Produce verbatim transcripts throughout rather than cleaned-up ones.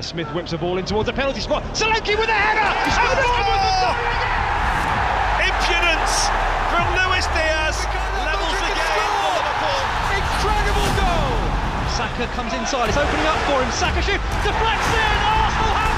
As Smith whips a ball in towards the penalty spot. Solanke with a header! Oh! Impudence from Luis Diaz levels the game for Liverpool. Incredible goal! Saka comes inside, it's opening up for him. Saka shoot, deflects in, Arsenal have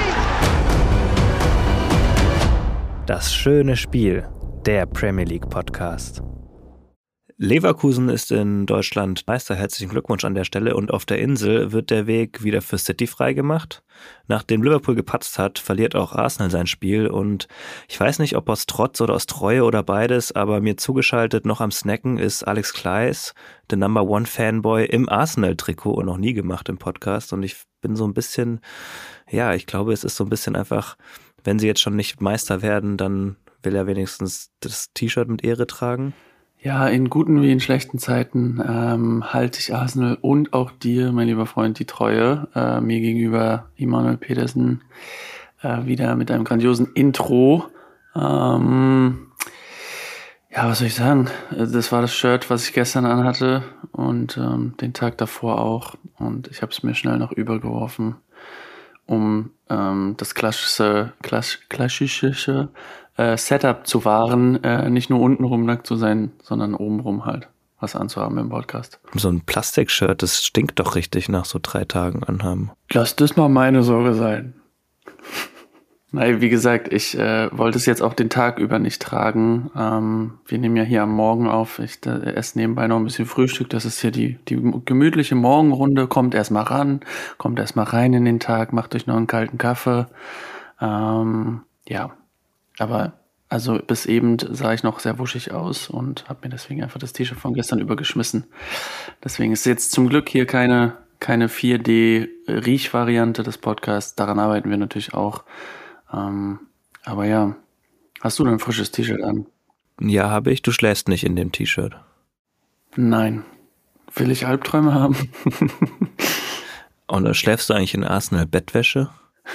the lead! Das schöne Spiel, der Premier League Podcast. Leverkusen ist in Deutschland Meister, herzlichen Glückwunsch an der Stelle, und auf der Insel wird der Weg wieder für City freigemacht. Nachdem Liverpool gepatzt hat, verliert auch Arsenal sein Spiel, und ich weiß nicht, ob aus Trotz oder aus Treue oder beides, aber mir zugeschaltet noch am Snacken ist Alex Kleis, der Number One Fanboy im Arsenal-Trikot und noch nie gemacht im Podcast, und ich bin so ein bisschen, ja, ich glaube, es ist so ein bisschen einfach, wenn sie jetzt schon nicht Meister werden, dann will er wenigstens das T-Shirt mit Ehre tragen. Ja, in guten wie in schlechten Zeiten ähm, halte ich Arsenal und auch dir, mein lieber Freund, die Treue. Äh, mir gegenüber Emanuel Petersen äh, wieder mit einem grandiosen Intro. Ähm, ja, was soll ich sagen? Das war das Shirt, was ich gestern anhatte und ähm, den Tag davor auch. Und ich habe es mir schnell noch übergeworfen, um ähm, das klassische, klass- klassische äh, Setup zu wahren, äh, nicht nur untenrum nackt zu sein, sondern obenrum halt was anzuhaben im Podcast. So ein Plastikshirt, das stinkt doch richtig nach so drei Tagen anhaben. Lass das mal meine Sorge sein. Nein, wie gesagt, ich äh, wollte es jetzt auch den Tag über nicht tragen. Ähm, wir nehmen ja hier am Morgen auf. Ich äh, esse nebenbei noch ein bisschen Frühstück. Das ist hier die, die gemütliche Morgenrunde. Kommt erstmal ran, kommt erstmal rein in den Tag, macht euch noch einen kalten Kaffee. Ähm, ja, aber also bis eben sah ich noch sehr wuschig aus und habe mir deswegen einfach das T-Shirt von gestern übergeschmissen. Deswegen ist jetzt zum Glück hier keine, keine vier D-Riech-Variante des Podcasts. Daran arbeiten wir natürlich auch. Ähm, aber ja, hast du denn ein frisches T-Shirt an? Ja, habe ich. Du schläfst nicht in dem T-Shirt. Nein. Will ich Albträume haben? Und dann schläfst du eigentlich in Arsenal-Bettwäsche?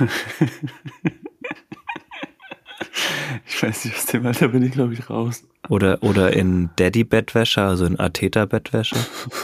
Ich weiß nicht, aus dem Alter bin ich, glaube ich, raus. Oder, oder in Daddy-Bettwäsche, also in Arteta-Bettwäsche?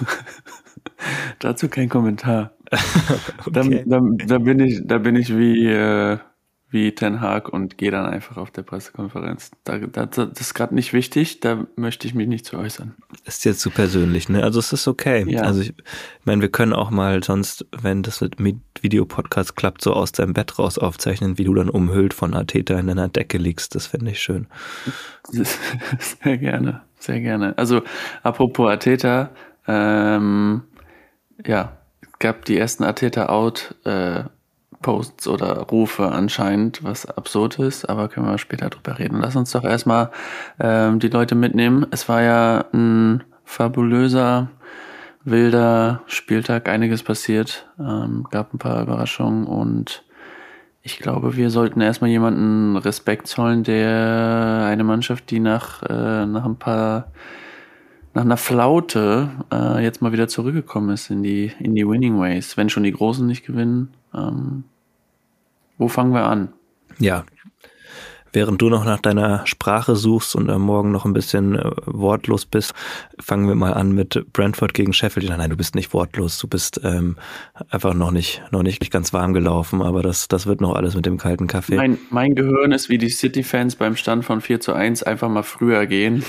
Dazu kein Kommentar. Okay. da, da, da, bin ich, da bin ich wie, äh, wie Ten Hag und gehe dann einfach auf der Pressekonferenz. Da, da, das ist gerade nicht wichtig, da möchte ich mich nicht zu äußern. Ist jetzt zu persönlich, ne? Also es ist okay. Ja. Also ich, ich meine, wir können auch mal sonst, wenn das mit Videopodcast klappt, so aus deinem Bett raus aufzeichnen, wie du dann umhüllt von Arteta in deiner Decke liegst. Das fände ich schön. Sehr gerne, sehr gerne. Also apropos Arteta, ähm, ja, es gab die ersten Arteta-Out äh, Posts oder Rufe anscheinend, was absurd ist, aber können wir später drüber reden. Lass uns doch erstmal ähm, die Leute mitnehmen. Es war ja ein fabulöser, wilder Spieltag, einiges passiert, ähm, gab ein paar Überraschungen und ich glaube, wir sollten erstmal jemanden Respekt zollen, der eine Mannschaft, die nach, äh, nach ein paar nach einer Flaute äh, jetzt mal wieder zurückgekommen ist in die in die Winning Ways, wenn schon die Großen nicht gewinnen. Ähm, wo fangen wir an? Ja, während du noch nach deiner Sprache suchst und am Morgen noch ein bisschen äh, wortlos bist, fangen wir mal an mit Brentford gegen Sheffield. Nein, du bist nicht wortlos, du bist ähm, einfach noch nicht noch nicht ganz warm gelaufen, aber das das wird noch alles mit dem kalten Kaffee. Mein, mein Gehirn ist wie die City-Fans beim Stand von vier zu eins, einfach mal früher gehen.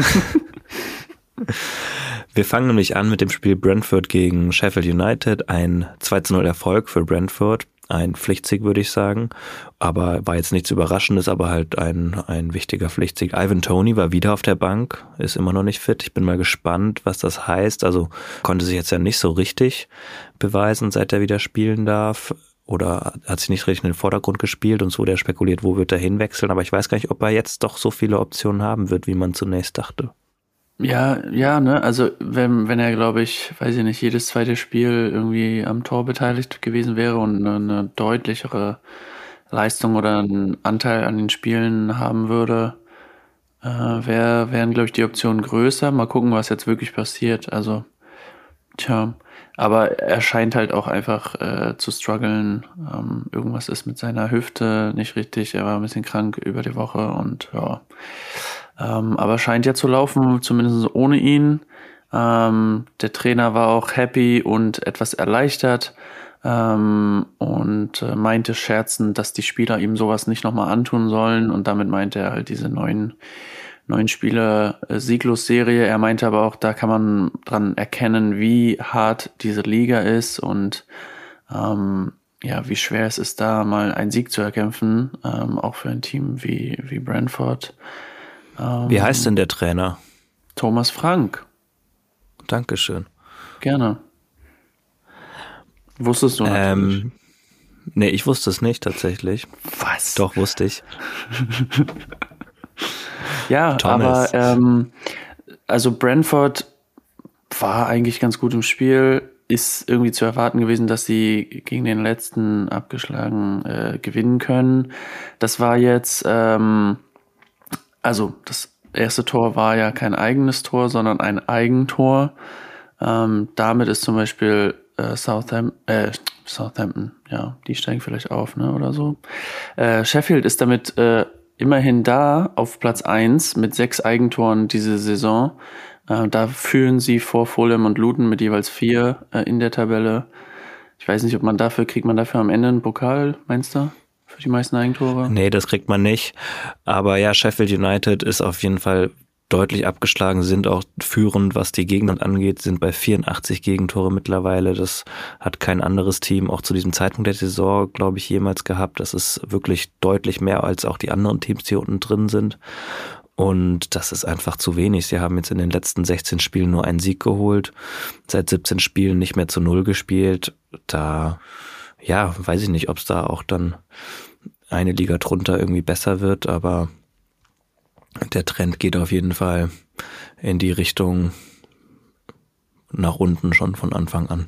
Wir fangen nämlich an mit dem Spiel Brentford gegen Sheffield United. Ein zwei zu null Erfolg für Brentford. Ein Pflichtsieg, würde ich sagen. Aber war jetzt nichts Überraschendes, aber halt ein, ein wichtiger Pflichtsieg. Ivan Toney war wieder auf der Bank, ist immer noch nicht fit. Ich bin mal gespannt, was das heißt. Also konnte sich jetzt ja nicht so richtig beweisen, seit er wieder spielen darf. Oder hat sich nicht richtig in den Vordergrund gespielt und so wurde er spekuliert, wo wird er hinwechseln. Aber ich weiß gar nicht, ob er jetzt doch so viele Optionen haben wird, wie man zunächst dachte. Ja, ja, ne, also wenn, wenn er, glaube ich, weiß ich nicht, jedes zweite Spiel irgendwie am Tor beteiligt gewesen wäre und eine, eine deutlichere Leistung oder einen Anteil an den Spielen haben würde, äh, wär, wären, glaube ich, die Optionen größer. Mal gucken, was jetzt wirklich passiert. Also, tja, aber er scheint halt auch einfach äh, zu strugglen. Ähm, irgendwas ist mit seiner Hüfte nicht richtig. Er war ein bisschen krank über die Woche und ja. Ähm, aber scheint ja zu laufen, zumindest ohne ihn. Ähm, der Trainer war auch happy und etwas erleichtert, ähm, und äh, meinte scherzend, dass die Spieler ihm sowas nicht nochmal antun sollen, und damit meinte er halt diese neuen, neuen Spiele äh, Sieglos-Serie. Er meinte aber auch, da kann man dran erkennen, wie hart diese Liga ist und ähm, ja, wie schwer es ist, da mal einen Sieg zu erkämpfen, ähm, auch für ein Team wie, wie Brentford. Ähm, Wie heißt denn der Trainer? Thomas Frank. Dankeschön. Gerne. Wusstest du natürlich. Ähm, nee, ich wusste es nicht tatsächlich. Was? Doch, wusste ich. Ja, Thomas. aber ähm, also Brentford war eigentlich ganz gut im Spiel. Ist irgendwie zu erwarten gewesen, dass sie gegen den letzten abgeschlagen äh, gewinnen können. Das war jetzt, ähm, also das erste Tor war ja kein eigenes Tor, sondern ein Eigentor. Ähm, damit ist zum Beispiel äh, Southampton, äh, Southampton, ja, die steigen vielleicht auf, ne, oder so. Äh, Sheffield ist damit äh, immerhin da auf Platz eins mit sechs Eigentoren diese Saison. Äh, da führen sie vor Fulham und Luton mit jeweils vier äh, in der Tabelle. Ich weiß nicht, ob man dafür, kriegt man dafür am Ende einen Pokal, meinst du? Für die meisten Eigentore? Nee, das kriegt man nicht. Aber ja, Sheffield United ist auf jeden Fall deutlich abgeschlagen, sind auch führend, was die Gegner angeht, sind bei vierundachtzig Gegentore mittlerweile. Das hat kein anderes Team auch zu diesem Zeitpunkt der Saison, glaube ich, jemals gehabt. Das ist wirklich deutlich mehr als auch die anderen Teams, die unten drin sind. Und das ist einfach zu wenig. Sie haben jetzt in den letzten sechzehn Spielen nur einen Sieg geholt, seit siebzehn Spielen nicht mehr zu Null gespielt. Da, ja, weiß ich nicht, ob es da auch dann eine Liga drunter irgendwie besser wird, aber der Trend geht auf jeden Fall in die Richtung nach unten schon von Anfang an.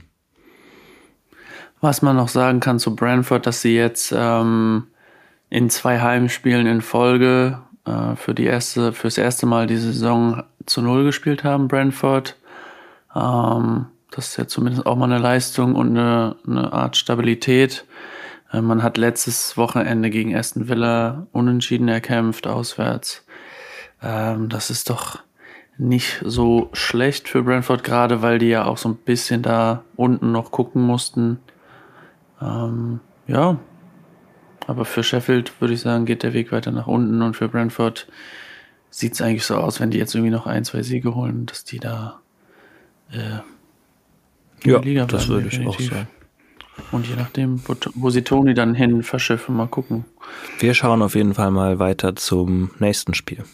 Was man noch sagen kann zu Brentford, dass sie jetzt ähm, in zwei Heimspielen in Folge äh, für die erste, fürs erste Mal die Saison zu Null gespielt haben, Brentford. Ähm, das ist ja zumindest auch mal eine Leistung und eine, eine Art Stabilität. Äh, man hat letztes Wochenende gegen Aston Villa unentschieden erkämpft, auswärts. Ähm, das ist doch nicht so schlecht für Brentford, gerade weil die ja auch so ein bisschen da unten noch gucken mussten. Ähm, ja, aber für Sheffield würde ich sagen, geht der Weg weiter nach unten, und für Brentford sieht es eigentlich so aus, wenn die jetzt irgendwie noch ein, zwei Siege holen, dass die da äh, in ja, der Liga das bleiben, würde ich auch definitiv. sagen. Und je nachdem, wo, wo sie Toni dann hin verschiffen, mal gucken. Wir schauen auf jeden Fall mal weiter zum nächsten Spiel.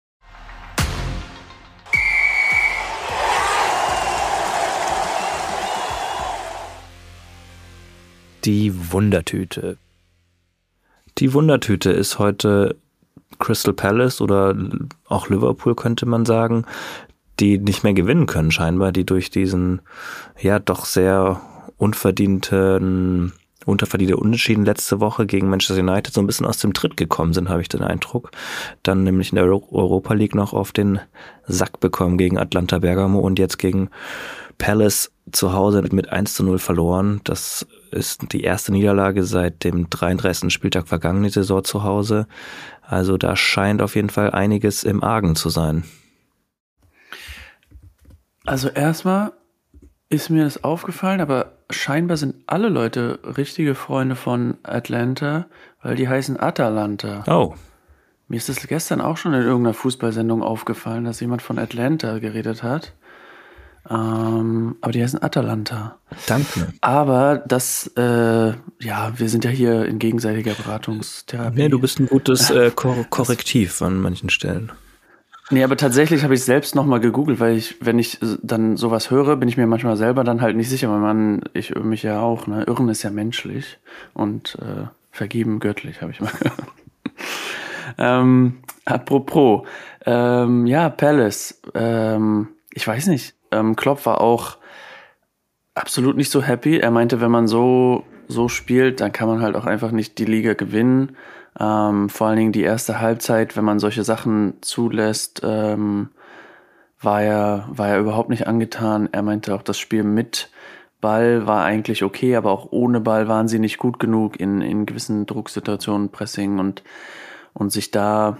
Die Wundertüte. Die Wundertüte ist heute Crystal Palace oder auch Liverpool, könnte man sagen, die nicht mehr gewinnen können scheinbar, die durch diesen ja doch sehr unverdienten, unterverdiente Unentschieden letzte Woche gegen Manchester United so ein bisschen aus dem Tritt gekommen sind, habe ich den Eindruck. Dann nämlich in der Europa League noch auf den Sack bekommen gegen Atalanta Bergamo und jetzt gegen Palace zu Hause mit eins zu null verloren. Das ist die erste Niederlage seit dem dreiunddreißigsten Spieltag vergangene Saison zu Hause. Also da scheint auf jeden Fall einiges im Argen zu sein. Also erstmal ist mir das aufgefallen, aber scheinbar sind alle Leute richtige Freunde von Atlanta, weil die heißen Atalanta. Oh. Mir ist das gestern auch schon in irgendeiner Fußballsendung aufgefallen, dass jemand von Atlanta geredet hat. Ähm, aber die heißen Atalanta. Danke. Aber das, äh, ja, wir sind ja hier in gegenseitiger Beratungstherapie. Nee, du bist ein gutes äh, Kor- Korrektiv an manchen Stellen. Nee, aber tatsächlich habe ich selbst nochmal gegoogelt, weil ich, wenn ich dann sowas höre, bin ich mir manchmal selber dann halt nicht sicher, weil man, ich irre mich ja auch, ne? Irren ist ja menschlich und äh, vergeben göttlich, habe ich mal gehört. ähm, apropos, ähm, ja, Palace, ähm, ich weiß nicht, ähm, Klopp war auch absolut nicht so happy. Er meinte, wenn man so, so spielt, dann kann man halt auch einfach nicht die Liga gewinnen. Ähm, vor allen Dingen die erste Halbzeit, wenn man solche Sachen zulässt, ähm, war er, war er überhaupt nicht angetan. Er meinte auch, das Spiel mit Ball war eigentlich okay, aber auch ohne Ball waren sie nicht gut genug in, in gewissen Drucksituationen, Pressing und, und sich da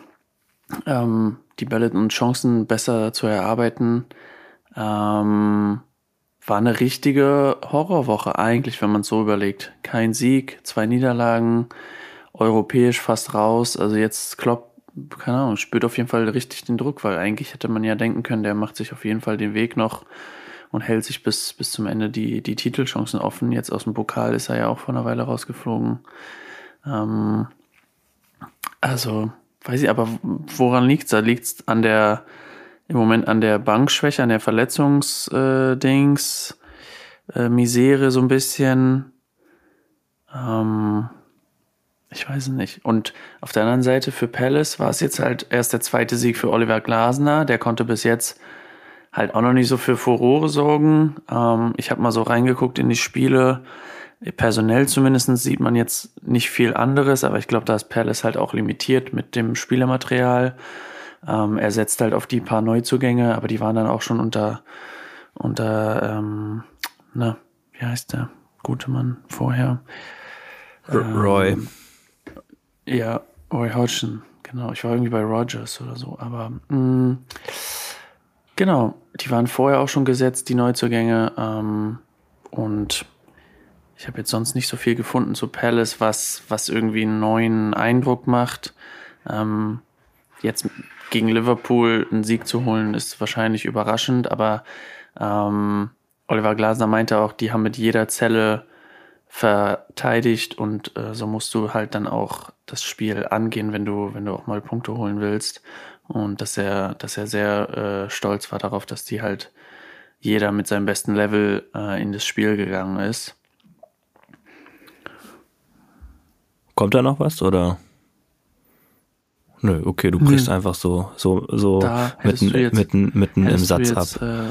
ähm, die Bälle und Chancen besser zu erarbeiten. Ähm, war eine richtige Horrorwoche eigentlich, wenn man es so überlegt. Kein Sieg, zwei Niederlagen, europäisch fast raus. Also jetzt Klopp, keine Ahnung, spürt auf jeden Fall richtig den Druck, weil eigentlich hätte man ja denken können, der macht sich auf jeden Fall den Weg noch und hält sich bis, bis zum Ende die, die Titelchancen offen. Jetzt aus dem Pokal ist er ja auch vor einer Weile rausgeflogen. Ähm, also, weiß ich, aber woran liegt's? Da liegt's an der, im Moment an der Bankschwäche, an der Verletzungsdings, äh, Misere so ein bisschen. Ähm, ich weiß es nicht. Und auf der anderen Seite für Palace war es jetzt halt erst der zweite Sieg für Oliver Glasner. Der konnte bis jetzt halt auch noch nicht so für Furore sorgen. Ähm, ich habe mal so reingeguckt in die Spiele. Personell zumindest sieht man jetzt nicht viel anderes, aber ich glaube, da ist Palace halt auch limitiert mit dem Spielermaterial. Ähm, er setzt halt auf die paar Neuzugänge, aber die waren dann auch schon unter, unter ähm, na, wie heißt der gute Mann vorher? Ähm, Roy. Ja, Roy Hodgson, genau. Ich war irgendwie bei Rodgers oder so, aber mh, genau, die waren vorher auch schon gesetzt, die Neuzugänge, ähm, und ich habe jetzt sonst nicht so viel gefunden zu Palace, was, was irgendwie einen neuen Eindruck macht. Ähm, jetzt gegen Liverpool einen Sieg zu holen, ist wahrscheinlich überraschend, aber ähm, Oliver Glasner meinte auch, die haben mit jeder Zelle verteidigt und äh, so musst du halt dann auch das Spiel angehen, wenn du, wenn du auch mal Punkte holen willst. Und dass er, dass er sehr äh, stolz war darauf, dass die halt jeder mit seinem besten Level äh, in das Spiel gegangen ist. Kommt da noch was, oder? Nö, okay, du brichst Nö. einfach so, so, so Da mitten, hättest du jetzt- mitten, mitten im Hättest du Satz jetzt, ab. Äh,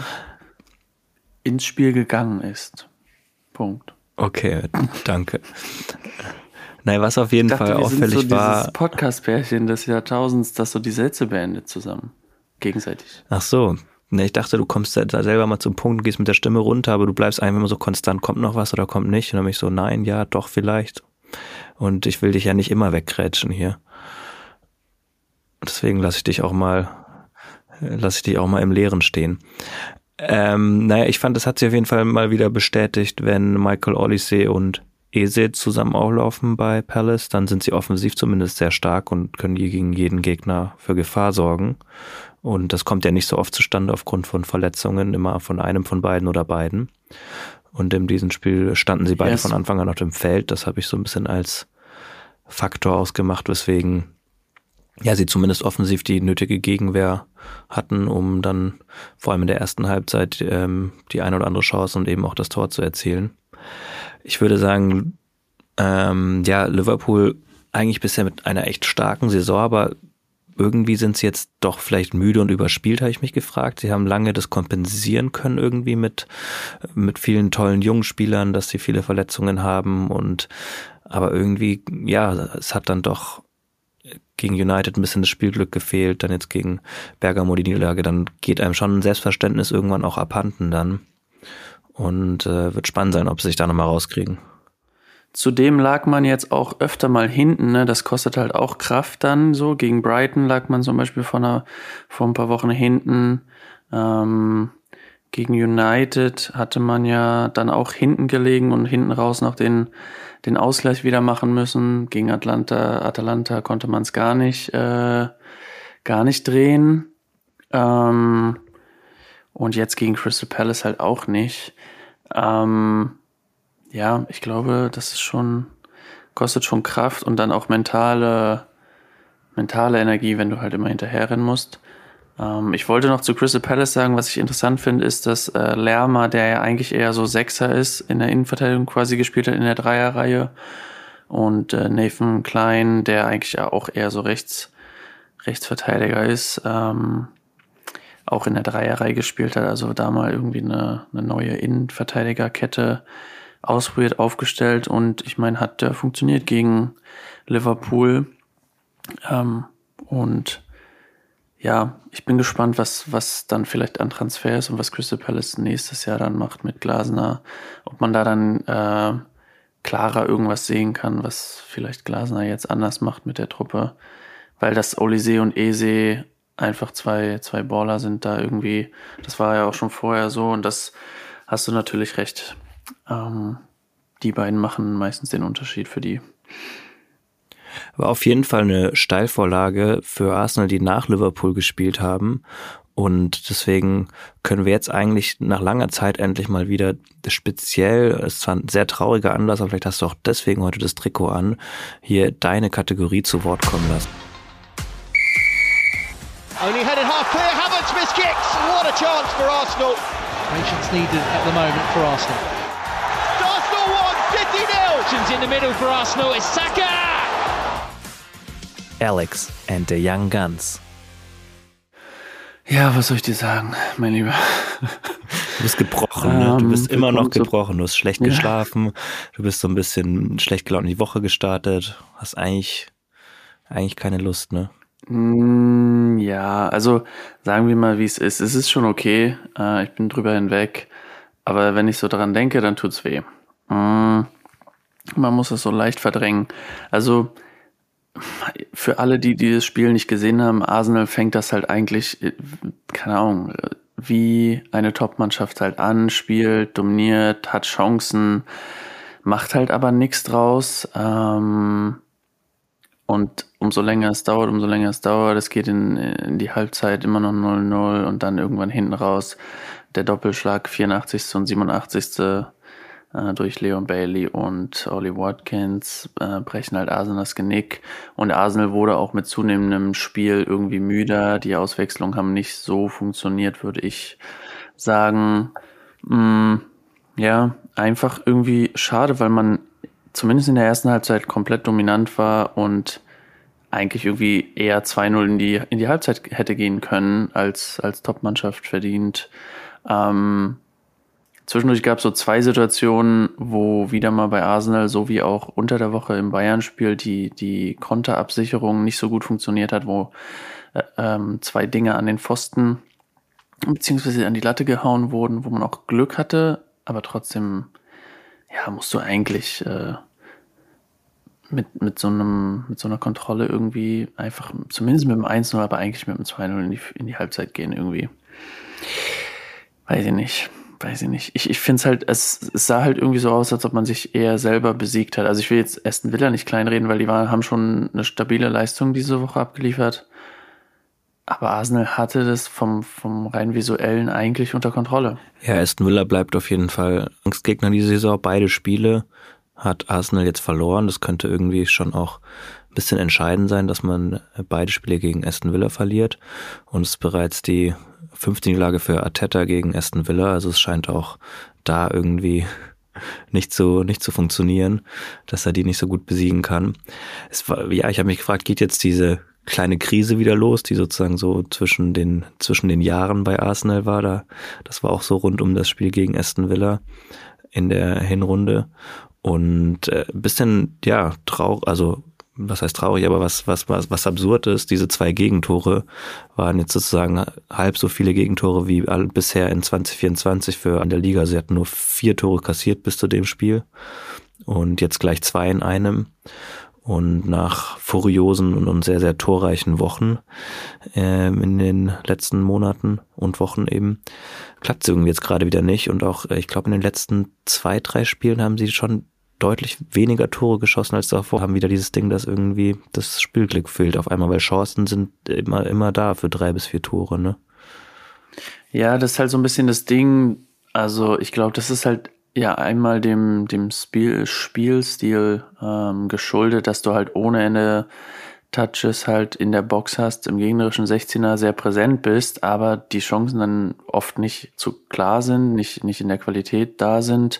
ins Spiel gegangen ist. Punkt. Okay, danke. Nein, was auf jeden Ich dachte, Fall wir sind auffällig so war. dieses Podcast-Pärchen des Jahrtausends, das so die Sätze beendet zusammen. Gegenseitig. Ach so. Ne, ich dachte, du kommst da selber mal zum Punkt, gehst mit der Stimme runter, aber du bleibst einfach immer so konstant, kommt noch was oder kommt nicht? Und dann bin ich so, nein, ja, doch, vielleicht. Und ich will dich ja nicht immer wegkrätschen hier. Deswegen lasse ich dich auch mal, lasse ich dich auch mal im Leeren stehen. Ähm, naja, ich fand, das hat sich auf jeden Fall mal wieder bestätigt, wenn Michael Olise und Eze zusammen auflaufen bei Palace, dann sind sie offensiv zumindest sehr stark und können gegen jeden Gegner für Gefahr sorgen. Und das kommt ja nicht so oft zustande aufgrund von Verletzungen, immer von einem von beiden oder beiden. Und in diesem Spiel standen sie beide Yes. von Anfang an auf dem Feld. Das habe ich so ein bisschen als Faktor ausgemacht, weswegen ja sie zumindest offensiv die nötige Gegenwehr hatten, um dann vor allem in der ersten Halbzeit ähm, die eine oder andere Chance und eben auch das Tor zu erzielen. Ich würde sagen, ähm, ja, Liverpool eigentlich bisher mit einer echt starken Saison, aber irgendwie sind sie jetzt doch vielleicht müde und überspielt, habe ich mich gefragt. Sie haben lange das kompensieren können irgendwie mit, mit vielen tollen jungen Spielern, dass sie viele Verletzungen haben und, aber irgendwie, ja, es hat dann doch gegen United ein bisschen das Spielglück gefehlt, dann jetzt gegen Bergamo die Niederlage, dann geht einem schon ein Selbstverständnis irgendwann auch abhanden dann. Und äh, wird spannend sein, ob sie sich da nochmal rauskriegen. Zudem lag man jetzt auch öfter mal hinten, ne? Das kostet halt auch Kraft dann so. Gegen Brighton lag man zum Beispiel vor, einer, vor ein paar Wochen hinten. Ähm, gegen United hatte man ja dann auch hinten gelegen und hinten raus noch den, den Ausgleich wieder machen müssen. Gegen Atlanta, Atalanta konnte man es gar nicht, äh, gar nicht drehen. Ähm, und jetzt gegen Crystal Palace halt auch nicht. Ähm, ja, ich glaube, das ist schon, kostet schon Kraft und dann auch mentale, mentale Energie, wenn du halt immer hinterherrennen musst. Ähm, ich wollte noch zu Crystal Palace sagen, was ich interessant finde, ist, dass äh, Lerma, der ja eigentlich eher so Sechser ist, in der Innenverteidigung quasi gespielt hat, in der Dreierreihe. Und äh, Nathan Klein, der eigentlich auch eher so rechts, Rechtsverteidiger ist, ähm, auch in der Dreierreihe gespielt hat, also da mal irgendwie eine, eine neue Innenverteidigerkette ausprobiert, aufgestellt und ich meine, hat äh, funktioniert gegen Liverpool. Ähm, und ja, ich bin gespannt, was, was dann vielleicht an Transfers und was Crystal Palace nächstes Jahr dann macht mit Glasner. Ob man da dann äh, klarer irgendwas sehen kann, was vielleicht Glasner jetzt anders macht mit der Truppe. Weil das Olise und Eze einfach zwei, zwei Baller sind da irgendwie. Das war ja auch schon vorher so und das hast du natürlich recht. Ähm, die beiden machen meistens den Unterschied für die. War auf jeden Fall eine Steilvorlage für Arsenal, die nach Liverpool gespielt haben. Und deswegen können wir jetzt eigentlich nach langer Zeit endlich mal wieder speziell, es war ein sehr trauriger Anlass, aber vielleicht hast du auch deswegen heute das Trikot an, hier deine Kategorie zu Wort kommen lassen. Only headed half clear, Havertz missed kicks, what a chance for Arsenal. Patience needed at the moment for Arsenal. Arsenal one, City nil. Options in the middle for Arsenal, it's Saka! Alex and the Young Guns. Ja, was soll ich dir sagen, mein Lieber? Du bist gebrochen, ne? Du bist um, immer noch gebrochen, du hast schlecht ja. geschlafen, du bist so ein bisschen schlecht gelaunt in die Woche gestartet, hast eigentlich, eigentlich keine Lust, ne? Mm, ja, also sagen wir mal, wie es ist. Es ist schon okay, äh, ich bin drüber hinweg, aber wenn ich so dran denke, dann tut's weh. Mm, man muss es so leicht verdrängen. Also für alle, die dieses Spiel nicht gesehen haben, Arsenal fängt das halt eigentlich, keine Ahnung, wie eine Top-Mannschaft halt an, spielt, dominiert, hat Chancen, macht halt aber nichts draus. Ähm, und umso länger es dauert, umso länger es dauert, es geht in, in die Halbzeit immer noch null null und dann irgendwann hinten raus der Doppelschlag vierundachtzigste und siebenundachtzigste durch Leon Bailey und Ollie Watkins äh, brechen halt Arsenal das Genick. Und Arsenal wurde auch mit zunehmendem Spiel irgendwie müder. Die Auswechslungen haben nicht so funktioniert, würde ich sagen. Mm, ja, einfach irgendwie schade, weil man zumindest in der ersten Halbzeit komplett dominant war und eigentlich irgendwie eher zwei null in die, in die Halbzeit hätte gehen können, als, als Top-Mannschaft verdient. Ähm, Zwischendurch gab es so zwei Situationen, wo wieder mal bei Arsenal, so wie auch unter der Woche im Bayern-Spiel, die, die Konterabsicherung nicht so gut funktioniert hat, wo äh, ähm, zwei Dinge an den Pfosten beziehungsweise an die Latte gehauen wurden, wo man auch Glück hatte, aber trotzdem, ja, musst du eigentlich äh, mit, mit so einem, mit so einer Kontrolle irgendwie einfach, zumindest mit dem eins null, aber eigentlich mit dem zwei null in die, in die Halbzeit gehen irgendwie. Weiß ich nicht. Weiß ich nicht. Ich, ich finde es halt, es, es sah halt irgendwie so aus, als ob man sich eher selber besiegt hat. Also ich will jetzt Aston Villa nicht kleinreden, weil die waren, haben schon eine stabile Leistung diese Woche abgeliefert. Aber Arsenal hatte das vom, vom rein visuellen eigentlich unter Kontrolle. Ja, Aston Villa bleibt auf jeden Fall Angstgegner diese Saison. Beide Spiele hat Arsenal jetzt verloren. Das könnte irgendwie schon auch ein bisschen entscheidend sein, dass man beide Spiele gegen Aston Villa verliert. Und es ist bereits die fünfte Niederlage für Arteta gegen Aston Villa. Also es scheint auch da irgendwie nicht zu, nicht zu funktionieren, dass er die nicht so gut besiegen kann. Es war, ja, ich habe mich gefragt, geht jetzt diese kleine Krise wieder los, die sozusagen so zwischen den, zwischen den Jahren bei Arsenal war da. Das war auch so rund um das Spiel gegen Aston Villa in der Hinrunde. Und äh, ein bisschen, ja, traurig, also was heißt traurig, aber was, was, was, was absurd ist, diese zwei Gegentore waren jetzt sozusagen halb so viele Gegentore wie all, bisher in zwanzig vierundzwanzig für in der Liga. Sie hatten nur vier Tore kassiert bis zu dem Spiel und jetzt gleich zwei in einem. Und nach furiosen und sehr, sehr torreichen Wochen ähm, in den letzten Monaten und Wochen eben, klappt es irgendwie jetzt gerade wieder nicht. Und auch, ich glaube, in den letzten zwei, drei Spielen haben sie schon deutlich weniger Tore geschossen als davor. Haben wieder dieses Ding, dass irgendwie das Spielglück fehlt auf einmal, weil Chancen sind immer, immer da für drei bis vier Tore, ne? Ja, das ist halt so ein bisschen das Ding. Also ich glaube, das ist halt ja einmal dem, dem Spiel, Spielstil ähm, geschuldet, dass du halt ohne Ende Touches halt in der Box hast, im gegnerischen sechzehner sehr präsent bist, aber die Chancen dann oft nicht zu klar sind, nicht, nicht in der Qualität da sind.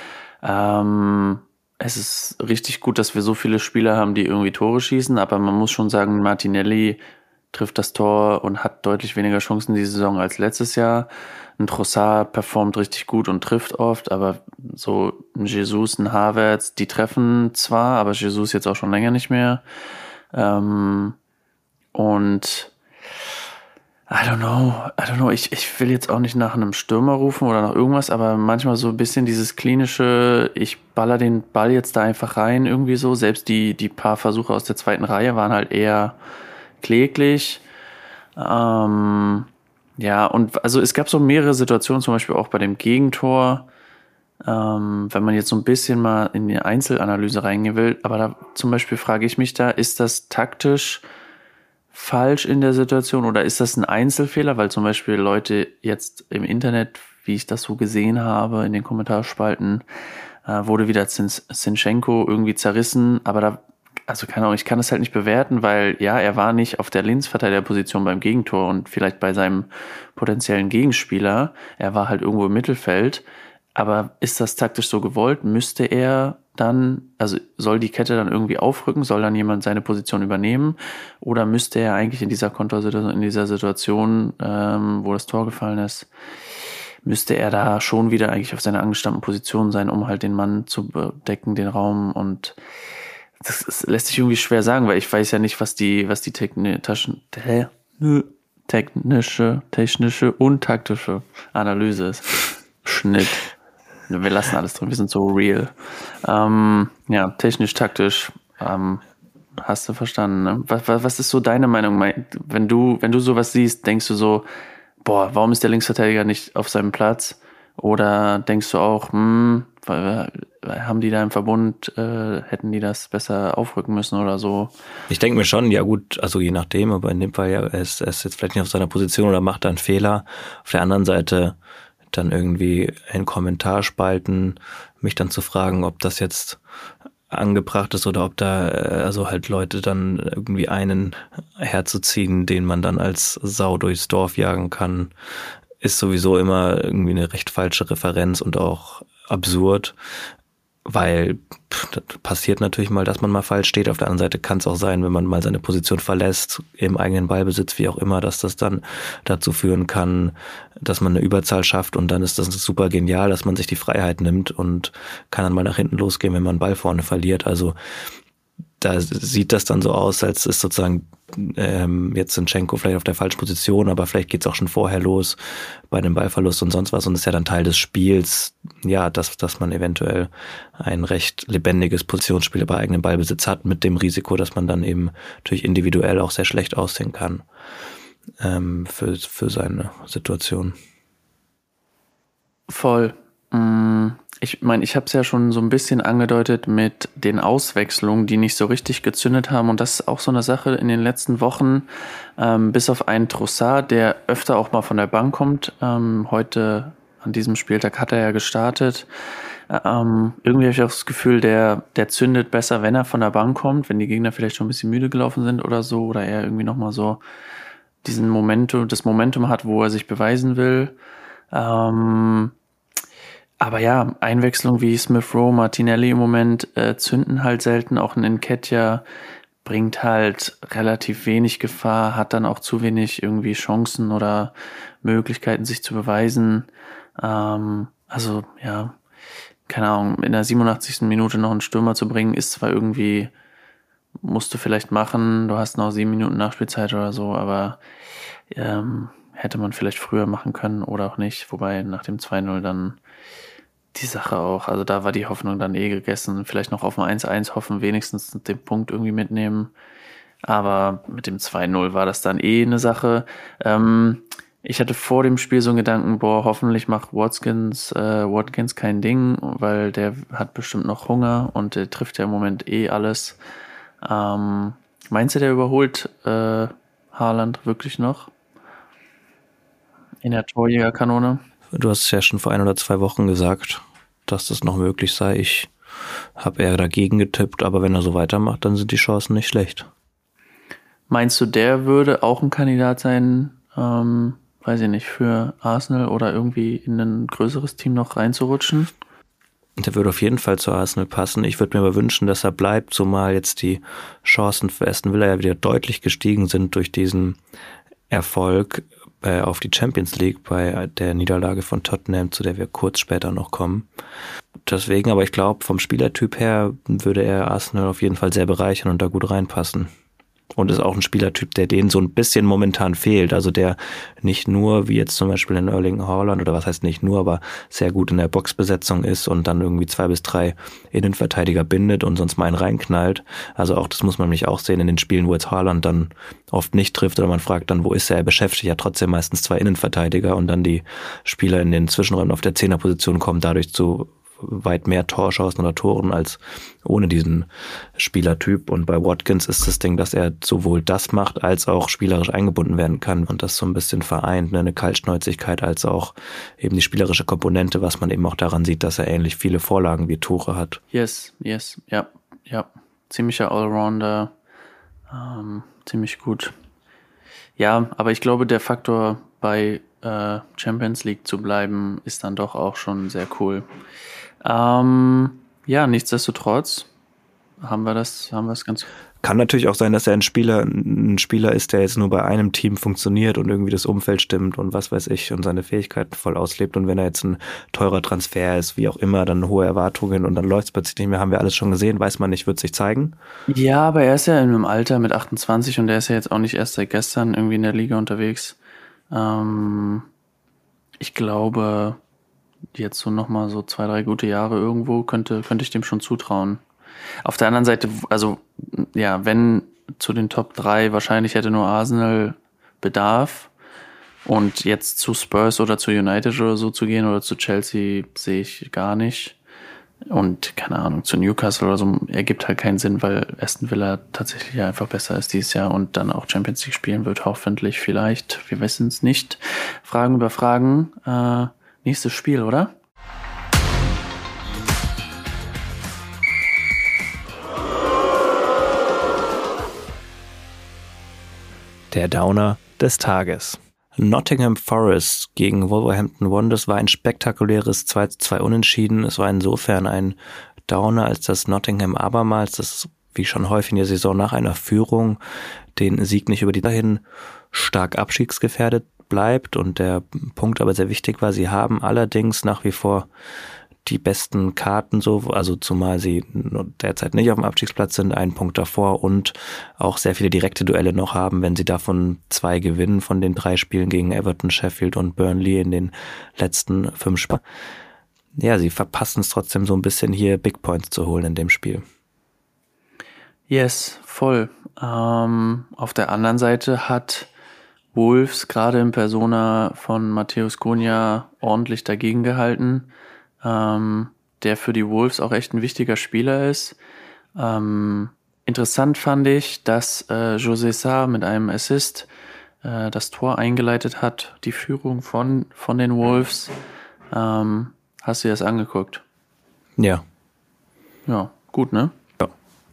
Ähm, es ist richtig gut, dass wir so viele Spieler haben, die irgendwie Tore schießen, aber man muss schon sagen, Martinelli trifft das Tor und hat deutlich weniger Chancen diese Saison als letztes Jahr. Ein Trossard performt richtig gut und trifft oft, aber so ein Jesus, ein Havertz, die treffen zwar, aber Jesus jetzt auch schon länger nicht mehr. Ähm, und I don't know, I don't know, ich, ich will jetzt auch nicht nach einem Stürmer rufen oder nach irgendwas, aber manchmal so ein bisschen dieses klinische, ich baller den Ball jetzt da einfach rein, irgendwie so. Selbst die, die paar Versuche aus der zweiten Reihe waren halt eher kläglich. Ähm, Ja, und also es gab so mehrere Situationen, zum Beispiel auch bei dem Gegentor, ähm, wenn man jetzt so ein bisschen mal in die Einzelanalyse reingehen will, aber da zum Beispiel frage ich mich da, ist das taktisch falsch in der Situation oder ist das ein Einzelfehler, weil zum Beispiel Leute jetzt im Internet, wie ich das so gesehen habe, in den Kommentarspalten, äh, wurde wieder Zinchenko irgendwie zerrissen, aber da, also keine Ahnung, ich kann das halt nicht bewerten, weil ja, er war nicht auf der Linksverteidigerposition beim Gegentor und vielleicht bei seinem potenziellen Gegenspieler, er war halt irgendwo im Mittelfeld, aber ist das taktisch so gewollt? Müsste er dann, also soll die Kette dann irgendwie aufrücken? Soll dann jemand seine Position übernehmen? Oder müsste er eigentlich in dieser Kontersituation, in dieser Situation, ähm, wo das Tor gefallen ist, müsste er da schon wieder eigentlich auf seiner angestammten Position sein, um halt den Mann zu bedecken, den Raum? Und das, das lässt sich irgendwie schwer sagen, weil ich weiß ja nicht, was die, was die Techni- Taschen, hä? technische, technische und taktische Analyse ist. Schnitt. Wir lassen alles drin, wir sind so real. Ähm, ja, technisch, taktisch, ähm, hast du verstanden, ne? Was, was, was ist so deine Meinung? Wenn du, wenn du sowas siehst, denkst du so, boah, warum ist der Linksverteidiger nicht auf seinem Platz? Oder denkst du auch, hm, haben die da im Verbund, äh, hätten die das besser aufrücken müssen oder so? Ich denke mir schon, ja gut, also je nachdem, aber in dem Fall ja, er ist, er ist jetzt vielleicht nicht auf seiner Position oder macht da einen Fehler. Auf der anderen Seite dann irgendwie in Kommentarspalten mich dann zu fragen, ob das jetzt angebracht ist oder ob da also halt Leute dann irgendwie einen herzuziehen, den man dann als Sau durchs Dorf jagen kann, ist sowieso immer irgendwie eine recht falsche Referenz und auch absurd, weil pff, das passiert natürlich mal, dass man mal falsch steht. Auf der anderen Seite kann es auch sein, wenn man mal seine Position verlässt, im eigenen Ballbesitz, wie auch immer, dass das dann dazu führen kann, dass man eine Überzahl schafft und dann ist das super genial, dass man sich die Freiheit nimmt und kann dann mal nach hinten losgehen, wenn man einen Ball vorne verliert. Also da sieht das dann so aus, als ist sozusagen ähm, jetzt Zinchenko vielleicht auf der falschen Position, aber vielleicht geht's auch schon vorher los bei dem Ballverlust und sonst was und ist ja dann Teil des Spiels, ja, dass, dass man eventuell ein recht lebendiges Positionsspiel bei eigenem Ballbesitz hat, mit dem Risiko, dass man dann eben natürlich individuell auch sehr schlecht aussehen kann ähm, für, für seine Situation. Voll. Ich meine, ich habe es ja schon so ein bisschen angedeutet mit den Auswechslungen, die nicht so richtig gezündet haben. Und das ist auch so eine Sache in den letzten Wochen, ähm, bis auf einen Trossard, der öfter auch mal von der Bank kommt. Ähm, heute an diesem Spieltag hat er ja gestartet. Ähm, irgendwie habe ich auch das Gefühl, der, der zündet besser, wenn er von der Bank kommt, wenn die Gegner vielleicht schon ein bisschen müde gelaufen sind oder so. Oder er irgendwie nochmal so diesen Momentum, das Momentum hat, wo er sich beweisen will. Ähm, Aber ja, Einwechslung wie Smith Rowe, Martinelli im Moment äh, zünden halt selten. Auch ein Nketiah bringt halt relativ wenig Gefahr, hat dann auch zu wenig irgendwie Chancen oder Möglichkeiten, sich zu beweisen. Ähm, also ja, keine Ahnung, in der siebenundachtzigsten Minute noch einen Stürmer zu bringen, ist zwar irgendwie, musst du vielleicht machen, du hast noch sieben Minuten Nachspielzeit oder so, aber ähm, hätte man vielleicht früher machen können oder auch nicht. Wobei nach dem zwei null dann die Sache auch, also da war die Hoffnung dann eh gegessen. Vielleicht noch auf ein eins eins hoffen, wenigstens den Punkt irgendwie mitnehmen. Aber mit dem zwei null war das dann eh eine Sache. Ähm, ich hatte vor dem Spiel so einen Gedanken, boah, hoffentlich macht Watkins, äh, Watkins kein Ding, weil der hat bestimmt noch Hunger und der trifft ja im Moment eh alles. Ähm, meinst du, der überholt äh, Haaland wirklich noch in der Torjägerkanone? Du hast es ja schon vor ein oder zwei Wochen gesagt, dass das noch möglich sei. Ich habe eher dagegen getippt, aber wenn er so weitermacht, dann sind die Chancen nicht schlecht. Meinst du, der würde auch ein Kandidat sein, ähm, weiß ich nicht, für Arsenal oder irgendwie in ein größeres Team noch reinzurutschen? Der würde auf jeden Fall zu Arsenal passen. Ich würde mir aber wünschen, dass er bleibt, zumal jetzt die Chancen für Aston Villa ja wieder deutlich gestiegen sind durch diesen Erfolg auf die Champions League bei der Niederlage von Tottenham, zu der wir kurz später noch kommen. Deswegen, aber ich glaube, vom Spielertyp her würde er Arsenal auf jeden Fall sehr bereichern und da gut reinpassen. Und ist auch ein Spielertyp, der denen so ein bisschen momentan fehlt. Also der nicht nur, wie jetzt zum Beispiel in Erling Haaland, oder was heißt nicht nur, aber sehr gut in der Boxbesetzung ist und dann irgendwie zwei bis drei Innenverteidiger bindet und sonst mal einen reinknallt. Also auch, das muss man nämlich auch sehen in den Spielen, wo jetzt Haaland dann oft nicht trifft oder man fragt dann, wo ist er? Er beschäftigt ja trotzdem meistens zwei Innenverteidiger und dann die Spieler in den Zwischenräumen auf der Zehnerposition kommen dadurch zu weit mehr Torchancen oder Toren als ohne diesen Spielertyp. Und bei Watkins ist das Ding, dass er sowohl das macht, als auch spielerisch eingebunden werden kann und das so ein bisschen vereint, ne? Eine Kaltschnäuzigkeit als auch eben die spielerische Komponente, was man eben auch daran sieht, dass er ähnlich viele Vorlagen wie Tore hat. Yes, yes, ja, ja. Ziemlicher Allrounder, ähm, ziemlich gut. Ja, aber ich glaube, der Faktor bei äh, Champions League zu bleiben, ist dann doch auch schon sehr cool. Ähm, ja, nichtsdestotrotz haben wir das, haben wir das ganz. Kann natürlich auch sein, dass er ein Spieler, ein Spieler ist, der jetzt nur bei einem Team funktioniert und irgendwie das Umfeld stimmt und was weiß ich und seine Fähigkeiten voll auslebt. Und wenn er jetzt ein teurer Transfer ist, wie auch immer, dann hohe Erwartungen und dann läuft es plötzlich nicht mehr, haben wir alles schon gesehen, weiß man nicht, wird sich zeigen. Ja, aber er ist ja in einem Alter mit achtundzwanzig und der ist ja jetzt auch nicht erst seit gestern irgendwie in der Liga unterwegs. Ähm, ich glaube, jetzt so nochmal so zwei, drei gute Jahre irgendwo könnte, könnte ich dem schon zutrauen. Auf der anderen Seite, also ja, wenn zu den Top drei wahrscheinlich hätte nur Arsenal Bedarf und jetzt zu Spurs oder zu United oder so zu gehen oder zu Chelsea sehe ich gar nicht. Und keine Ahnung, zu Newcastle oder so ergibt halt keinen Sinn, weil Aston Villa tatsächlich einfach besser ist dieses Jahr und dann auch Champions League spielen wird, hoffentlich, vielleicht, wir wissen es nicht. Fragen über Fragen, äh, nächstes Spiel, oder? Der Downer des Tages. Nottingham Forest gegen Wolverhampton Wanderers war ein spektakuläres zwei zu zwei Unentschieden. Es war insofern ein Downer, als dass Nottingham abermals, das wie schon häufig in der Saison nach einer Führung, den Sieg nicht über die dahin stark abstiegsgefährdet bleibt und der Punkt aber sehr wichtig war. Sie haben allerdings nach wie vor die besten Karten, so, also zumal sie derzeit nicht auf dem Abstiegsplatz sind, einen Punkt davor und auch sehr viele direkte Duelle noch haben, wenn sie davon zwei gewinnen von den drei Spielen gegen Everton, Sheffield und Burnley in den letzten fünf Spielen. Ja, sie verpassen es trotzdem so ein bisschen hier Big Points zu holen in dem Spiel. Yes, voll. Ähm, auf der anderen Seite hat Wolves gerade in Persona von Matthäus Cunha ordentlich dagegen gehalten. Ähm, der für die Wolves auch echt ein wichtiger Spieler ist. Ähm, interessant fand ich, dass äh, José Sá mit einem Assist äh, das Tor eingeleitet hat, die Führung von, von den Wolves. Ähm, hast du dir das angeguckt? Ja. Ja, gut, ne? Ja.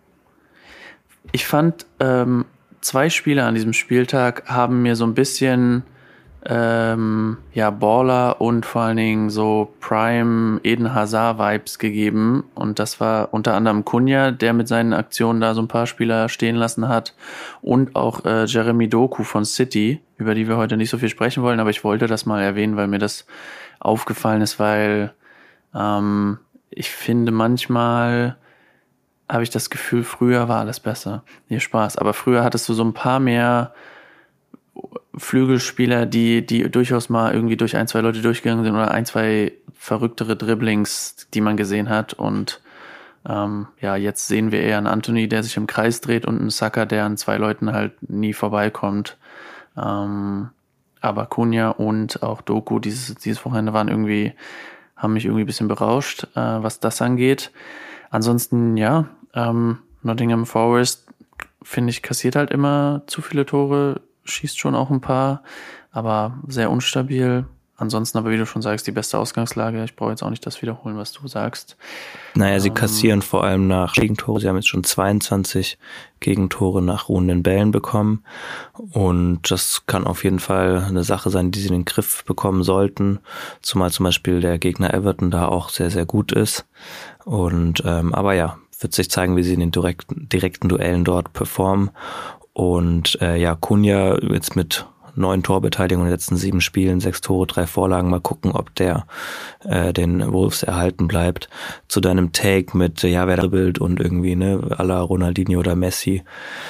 Ich fand, ähm, zwei Spieler an diesem Spieltag haben mir so ein bisschen Ähm, ja, Baller und vor allen Dingen so Prime Eden Hazard Vibes gegeben und das war unter anderem Cunha, der mit seinen Aktionen da so ein paar Spieler stehen lassen hat und auch äh, Jeremy Doku von City, über die wir heute nicht so viel sprechen wollen, aber ich wollte das mal erwähnen, weil mir das aufgefallen ist, weil ähm, ich finde manchmal habe ich das Gefühl, früher war alles besser. Nee, Spaß, aber früher hattest du so ein paar mehr Flügelspieler, die die durchaus mal irgendwie durch ein, zwei Leute durchgegangen sind oder ein, zwei verrücktere Dribblings, die man gesehen hat und ähm, ja, jetzt sehen wir eher einen Anthony, der sich im Kreis dreht und einen Saka, der an zwei Leuten halt nie vorbeikommt. Ähm, aber Cunha und auch Doku dieses, dieses Wochenende waren irgendwie, haben mich irgendwie ein bisschen berauscht, äh, was das angeht. Ansonsten, ja, ähm, Nottingham Forest, finde ich, kassiert halt immer zu viele Tore, schießt schon auch ein paar, aber sehr unstabil. Ansonsten aber, wie du schon sagst, die beste Ausgangslage. Ich brauche jetzt auch nicht das wiederholen, was du sagst. Naja, sie ähm, kassieren vor allem nach Gegentore. Sie haben jetzt schon zweiundzwanzig Gegentore nach ruhenden Bällen bekommen. Und das kann auf jeden Fall eine Sache sein, die sie in den Griff bekommen sollten. Zumal zum Beispiel der Gegner Everton da auch sehr, sehr gut ist. Und ähm, aber ja, wird sich zeigen, wie sie in den direkten, direkten Duellen dort performen. Und äh, ja, Cunha jetzt mit neun Torbeteiligungen in den letzten sieben Spielen, sechs Tore, drei Vorlagen. Mal gucken, ob der äh, den Wolves erhalten bleibt. Zu deinem Take mit, ja, wer dribbelt und irgendwie, ne, à la Ronaldinho oder Messi.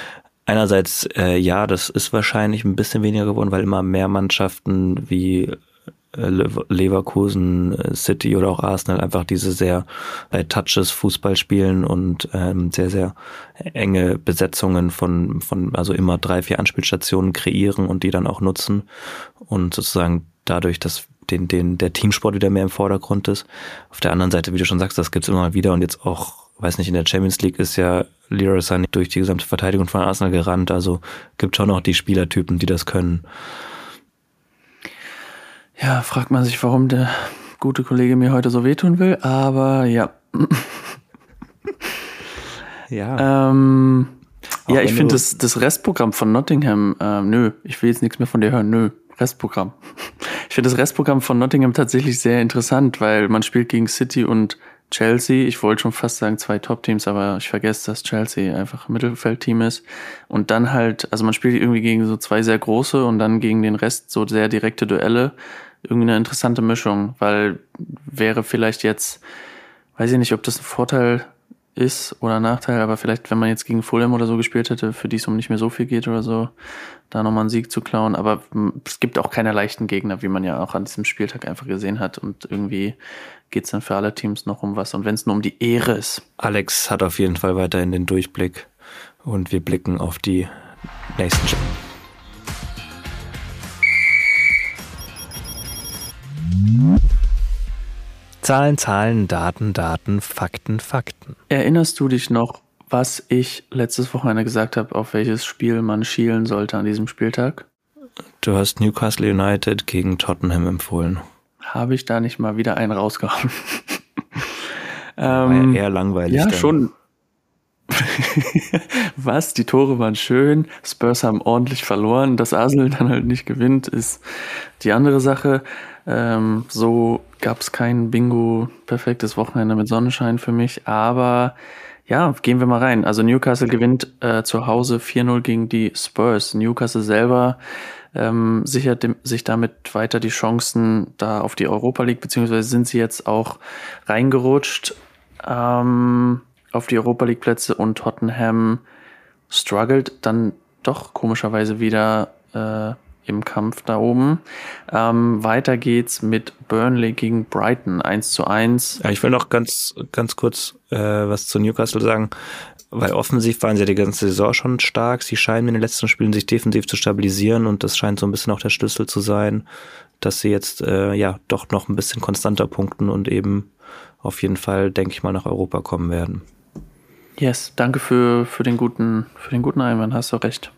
einerseits, äh, ja, das ist wahrscheinlich ein bisschen weniger geworden, weil immer mehr Mannschaften wie Leverkusen, City oder auch Arsenal einfach diese sehr äh, Touches Fußball spielen und ähm, sehr, sehr enge Besetzungen von, von also immer drei, vier Anspielstationen kreieren und die dann auch nutzen und sozusagen dadurch, dass den, den, der Teamsport wieder mehr im Vordergrund ist. Auf der anderen Seite, wie du schon sagst, das gibt's immer mal wieder und jetzt auch, weiß nicht, in der Champions League ist ja Leroy Sané durch die gesamte Verteidigung von Arsenal gerannt, also gibt schon auch die Spielertypen, die das können. Ja, fragt man sich, warum der gute Kollege mir heute so wehtun will, aber ja. Ja. Ähm, ja, ich finde das, das Restprogramm von Nottingham, äh, nö, ich will jetzt nichts mehr von dir hören, nö, Restprogramm. Ich finde das Restprogramm von Nottingham tatsächlich sehr interessant, weil man spielt gegen City und Chelsea. Ich wollte schon fast sagen zwei Top-Teams, aber ich vergesse, dass Chelsea einfach ein Mittelfeldteam ist. Und dann halt, also man spielt irgendwie gegen so zwei sehr große und dann gegen den Rest so sehr direkte Duelle. Irgendwie eine interessante Mischung, weil wäre vielleicht jetzt, weiß ich nicht, ob das ein Vorteil ist oder ein Nachteil, aber vielleicht, wenn man jetzt gegen Fulham oder so gespielt hätte, für die es um nicht mehr so viel geht oder so, da nochmal einen Sieg zu klauen. Aber es gibt auch keine leichten Gegner, wie man ja auch an diesem Spieltag einfach gesehen hat. Und irgendwie geht's dann für alle Teams noch um was. Und wenn es nur um die Ehre ist. Alex hat auf jeden Fall weiterhin den Durchblick und wir blicken auf die nächsten Spiele. Zahlen, Zahlen, Daten, Daten, Fakten, Fakten. Erinnerst du dich noch, was ich letztes Wochenende gesagt habe, auf welches Spiel man schielen sollte an diesem Spieltag? Du hast Newcastle United gegen Tottenham empfohlen. Habe ich da nicht mal wieder einen rausgehauen? War ähm, ja eher langweilig. Ja, dann. schon. Was? Die Tore waren schön, Spurs haben ordentlich verloren, dass Arsenal dann halt nicht gewinnt, ist die andere Sache. Ähm, so gab es kein Bingo, perfektes Wochenende mit Sonnenschein für mich, aber ja, gehen wir mal rein. Also Newcastle gewinnt äh, zu Hause vier null gegen die Spurs. Newcastle selber ähm, sichert dem, sich damit weiter die Chancen da auf die Europa League, beziehungsweise sind sie jetzt auch reingerutscht ähm, auf die Europa League Plätze und Tottenham struggelt dann doch komischerweise wieder äh, im Kampf da oben. Ähm, weiter geht's mit Burnley gegen Brighton, eins zu eins. Ja, ich will noch ganz, ganz kurz äh, was zu Newcastle sagen, weil offensiv waren sie ja die ganze Saison schon stark. Sie scheinen in den letzten Spielen sich defensiv zu stabilisieren und das scheint so ein bisschen auch der Schlüssel zu sein, dass sie jetzt äh, ja doch noch ein bisschen konstanter punkten und eben auf jeden Fall, denke ich mal, nach Europa kommen werden. Yes, danke für, für den guten, für den guten Einwand, hast du recht.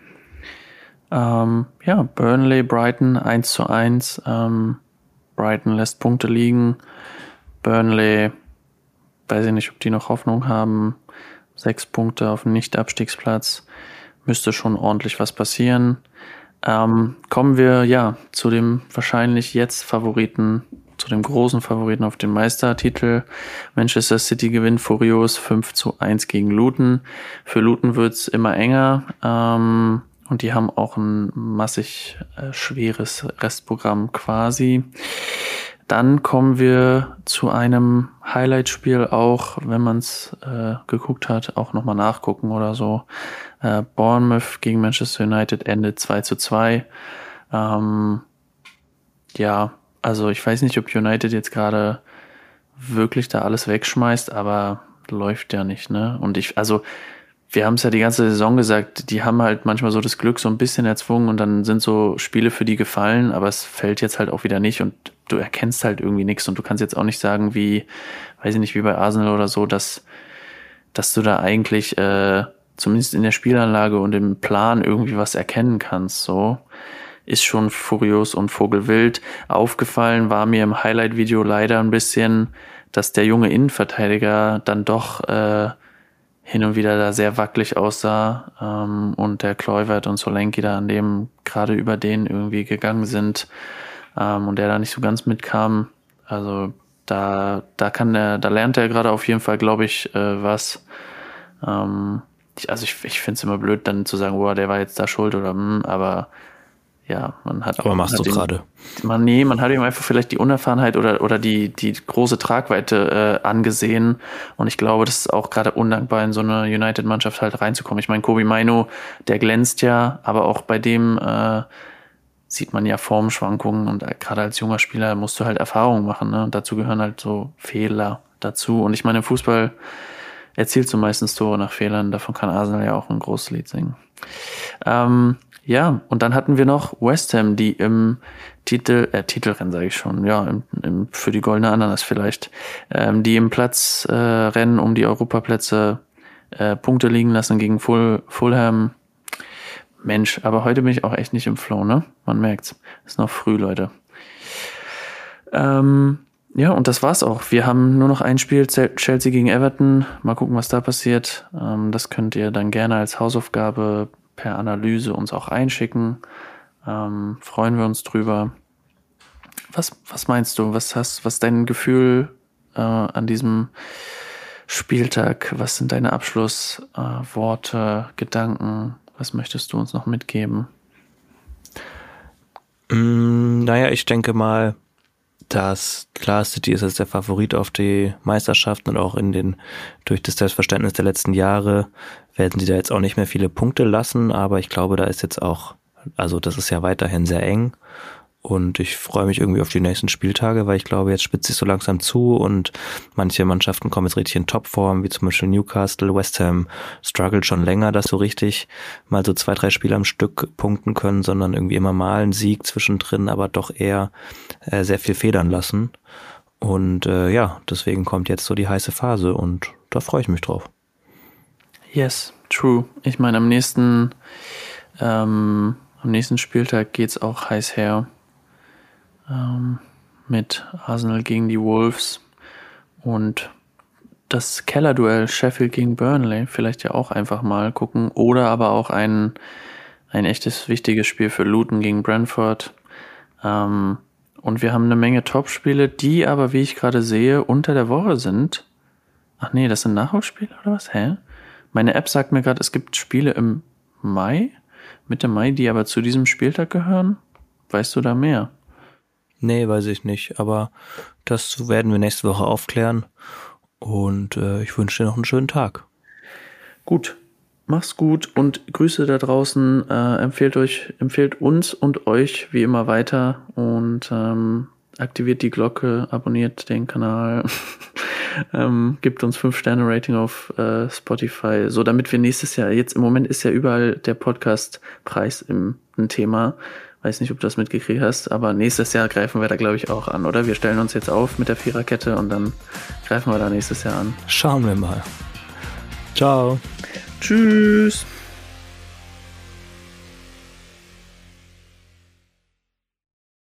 Ähm, ja, Burnley, Brighton eins zu eins. Ähm, Brighton lässt Punkte liegen. Burnley, weiß ich nicht, ob die noch Hoffnung haben. Sechs Punkte auf dem Nicht-Abstiegsplatz. Müsste schon ordentlich was passieren. Ähm, kommen wir ja zu dem wahrscheinlich jetzt Favoriten, zu dem großen Favoriten auf den Meistertitel. Manchester City gewinnt furios fünf zu eins gegen Luton. Für Luton wird's immer enger. Ähm, Und die haben auch ein massig äh, schweres Restprogramm quasi. Dann kommen wir zu einem Highlight-Spiel auch, wenn man es äh, geguckt hat, auch nochmal nachgucken oder so. Äh, Bournemouth gegen Manchester United endet zwei zu zwei. Ähm, ja, also ich weiß nicht, ob United jetzt gerade wirklich da alles wegschmeißt, aber läuft ja nicht, ne? Und ich, also wir haben es ja die ganze Saison gesagt, die haben halt manchmal so das Glück so ein bisschen erzwungen und dann sind so Spiele für die gefallen, aber es fällt jetzt halt auch wieder nicht und du erkennst halt irgendwie nichts und du kannst jetzt auch nicht sagen, wie, weiß ich nicht, wie bei Arsenal oder so, dass, dass du da eigentlich äh, zumindest in der Spielanlage und im Plan irgendwie was erkennen kannst, so. Ist schon furios und vogelwild. Aufgefallen war mir im Highlight-Video leider ein bisschen, dass der junge Innenverteidiger dann doch äh, hin und wieder da sehr wackelig aussah ähm, und der Kluivert und Solanke da an dem gerade über den irgendwie gegangen sind ähm, und der da nicht so ganz mitkam. Also da da kann der, da lernt er gerade auf jeden Fall, glaube ich, äh, was. Ähm, ich, also ich, ich finde es immer blöd, dann zu sagen, boah, der war jetzt da schuld oder mh, aber ja, man hat. Aber machst hat du ihm, gerade? Man, nee, man hat ihm einfach vielleicht die Unerfahrenheit oder, oder die, die große Tragweite äh, angesehen. Und ich glaube, das ist auch gerade undankbar, in so eine United-Mannschaft halt reinzukommen. Ich meine, Kobbie Mainoo, der glänzt ja, aber auch bei dem äh, sieht man ja Formschwankungen. Und äh, gerade als junger Spieler musst du halt Erfahrungen machen. Ne? Und dazu gehören halt so Fehler dazu. Und ich meine, im Fußball erzielst du meistens Tore nach Fehlern. Davon kann Arsenal ja auch ein großes Lied singen. Ähm, ja, und dann hatten wir noch West Ham, die im Titel, äh, Titelrennen sage ich schon, ja, im, im, für die goldene Ananas vielleicht, ähm, die im Platzrennen äh, um die Europaplätze äh, Punkte liegen lassen gegen Ful- Fulham. Mensch, aber heute bin ich auch echt nicht im Flow, ne? Man merkt's. Ist noch früh, Leute. Ähm, ja, und das war's auch. Wir haben nur noch ein Spiel, Chelsea gegen Everton. Mal gucken, was da passiert. Ähm, das könnt ihr dann gerne als Hausaufgabe per Analyse uns auch einschicken. Ähm, freuen wir uns drüber. Was, was meinst du? Was hast, was ist dein Gefühl äh, an diesem Spieltag? Was sind deine Abschlussworte, äh, Gedanken? Was möchtest du uns noch mitgeben? Mm, naja, ich denke mal, dass klar, City ist jetzt der Favorit auf die Meisterschaft und auch in den, durch das Selbstverständnis der letzten Jahre werden sie da jetzt auch nicht mehr viele Punkte lassen, aber ich glaube, da ist jetzt auch, also das ist ja weiterhin sehr eng und ich freue mich irgendwie auf die nächsten Spieltage, weil ich glaube, jetzt spitzt sich so langsam zu und manche Mannschaften kommen jetzt richtig in Topform, wie zum Beispiel Newcastle. West Ham struggelt schon länger, dass so richtig mal so zwei, drei Spiele am Stück punkten können, sondern irgendwie immer mal einen Sieg zwischendrin, aber doch eher äh, sehr viel federn lassen. Und äh, ja, deswegen kommt jetzt so die heiße Phase und da freue ich mich drauf. Yes, true. Ich meine, am nächsten ähm, am nächsten Spieltag geht's auch heiß her. Ähm, mit Arsenal gegen die Wolves und das Kellerduell Sheffield gegen Burnley vielleicht ja auch einfach mal gucken oder aber auch ein, ein echtes wichtiges Spiel für Luton gegen Brentford. Ähm, und wir haben eine Menge Topspiele, die aber, wie ich gerade sehe, unter der Woche sind. Ach nee, das sind Nachholspiele oder was? Hä? Meine App sagt mir gerade, es gibt Spiele im Mai, Mitte Mai, die aber zu diesem Spieltag gehören. Weißt du da mehr? Nee, weiß ich nicht, aber das werden wir nächste Woche aufklären und äh, ich wünsche dir noch einen schönen Tag. Gut, mach's gut und Grüße da draußen, äh, empfehlt euch, empfehlt uns und euch wie immer weiter und ähm, aktiviert die Glocke, abonniert den Kanal, ähm, gibt uns fünf Sterne Rating auf äh, Spotify, so damit wir nächstes Jahr, jetzt im Moment ist ja überall der Podcastpreis im ein Thema. Weiß nicht, ob du das mitgekriegt hast, aber nächstes Jahr greifen wir da, glaube ich, auch an, oder? Wir stellen uns jetzt auf mit der Viererkette und dann greifen wir da nächstes Jahr an. Schauen wir mal. Ciao. Tschüss.